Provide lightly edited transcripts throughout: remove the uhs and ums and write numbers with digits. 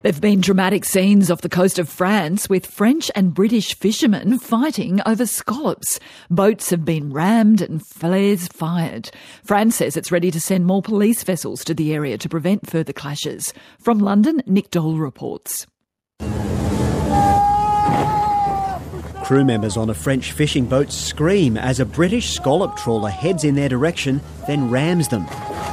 There have been dramatic scenes off the coast of France with French and British fishermen fighting over scallops. Boats have been rammed and flares fired. France says it's ready to send more police vessels to the area to prevent further clashes. From London, Nick Dole reports. Crew members on a French fishing boat scream as a British scallop trawler heads in their direction, then rams them.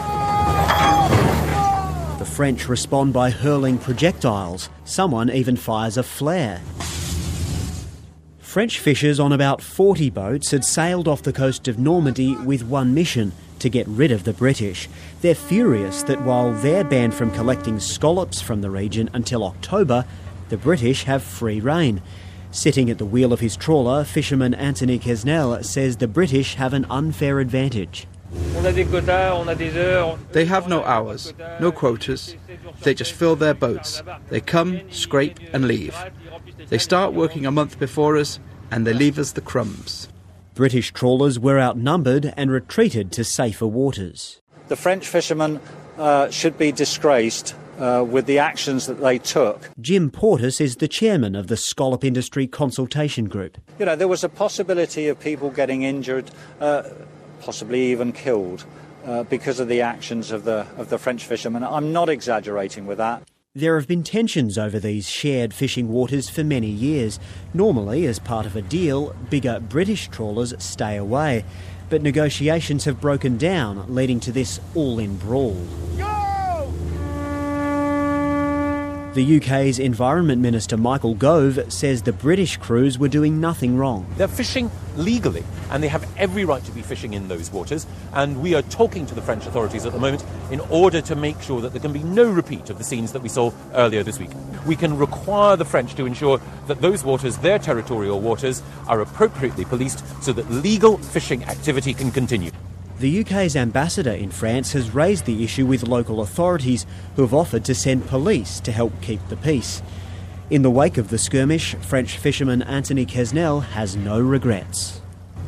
The French respond by hurling projectiles. Someone even fires a flare. French fishers on about 40 boats had sailed off the coast of Normandy with one mission: to get rid of the British. They're furious that while they're banned from collecting scallops from the region until October, the British have free rein. Sitting at the wheel of his trawler, fisherman Anthony Quesnel says the British have an unfair advantage. They have no hours, no quotas. They just fill their boats. They come, scrape and leave. They start working a month before us and they leave us the crumbs. British trawlers were outnumbered and retreated to safer waters. The French fishermen should be disgraced with the actions that they took. Jim Portis is the chairman of the Scallop Industry Consultation Group. You know, there was a possibility of people getting injured, possibly even killed, because of the actions of the French fishermen. I'm not exaggerating with that. There have been tensions over these shared fishing waters for many years. Normally, as part of a deal, bigger British trawlers stay away. But negotiations have broken down, leading to this all-in brawl. The UK's Environment Minister Michael Gove says the British crews were doing nothing wrong. They're fishing legally, and they have every right to be fishing in those waters, and we are talking to the French authorities at the moment in order to make sure that there can be no repeat of the scenes that we saw earlier this week. We can require the French to ensure that those waters, their territorial waters, are appropriately policed so that legal fishing activity can continue. The UK's ambassador in France has raised the issue with local authorities, who have offered to send police to help keep the peace. In the wake of the skirmish, French fisherman Anthony Quesnel has no regrets.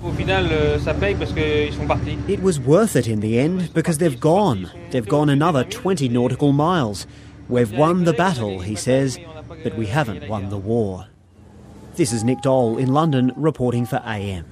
It was worth it in the end because they've gone. They've gone another 20 nautical miles. We've won the battle, he says, but we haven't won the war. This is Nick Dole in London reporting for AM.